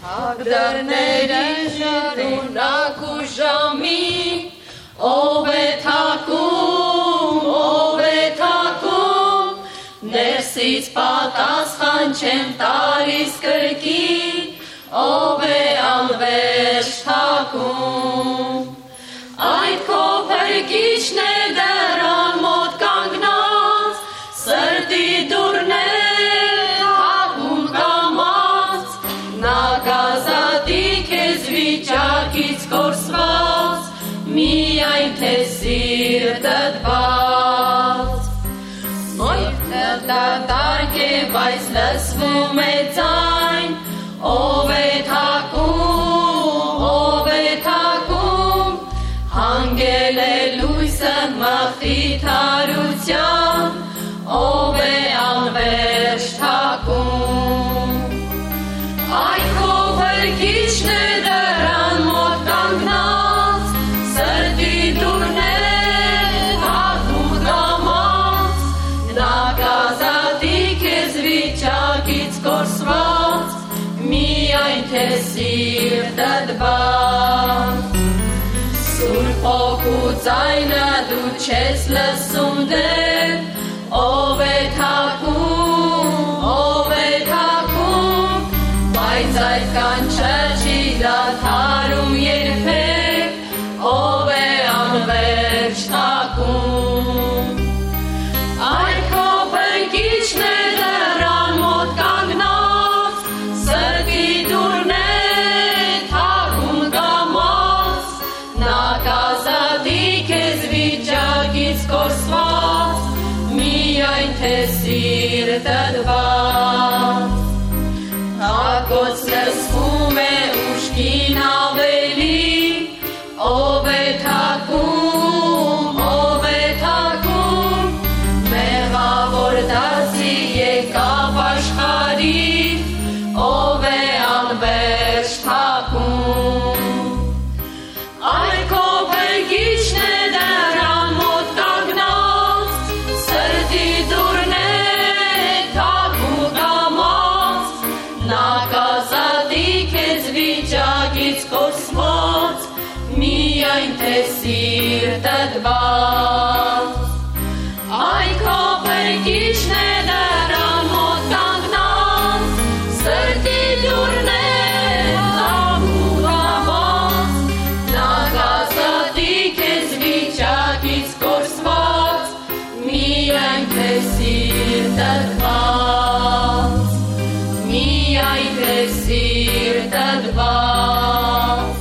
Հագդարների շարունակ ու ժամի, ով է թակում, ներսից պատասխան չեմ տալիս կրկին, ով է անվերջ թակում։ Այդ քո փրկիչն է դռան մոտ կանգնած, սրտի դուռներ թակում կամած, նա կազատի քեզ վիճակից կորսված, միայն թե սիրտդ բաց։ Սիրտը դատարկ է, բայց լսվում է ձայն, ով է թակում, հանգել է լույսը մաղթի թարության, ով է անվերջ թակում։ Այդ քո փրկիչն է դռան մոտ կանգնած, սրտի դուռներ թակում կամած, նա կազատի քեզ վիճակից կորսված, միայն թե սիրտդ բաց։ Սուրբ Հոգու ձայնը դու չես լսում դեռ, ով է թակում, բայց այդ կանչը չի դադարում երբեք, ով է անվերջ թակում։ Այդ քո փրկիչն է դռան մոտ կանգնած, սրտի դուռներ թակում կամած, նա կազատի քեզ վիճակից կորսված, միայն թե սիրտդ բաց։ Հակոց լսվում է ուշքին ավելի, ով է թակում, մեղավոր դասի եկավ աշխարհի, ով է անվերջ թակում։ Այդ քո փրկիչն է դռան մոտ կանգնած, սրտի դուռներ թակում կամած, նա կազատի քեզ վիճակից կորսված, միայն թե սիրտդ բաց։ Այդ քո փրկիչն է դռան մոտ կանգնած, սրտի դուռներ թակում կամած, նա կազատի քեզ վիճակից կորսված, միայն թե սիրտդ բաց, միայն թե սիրտդ բաց։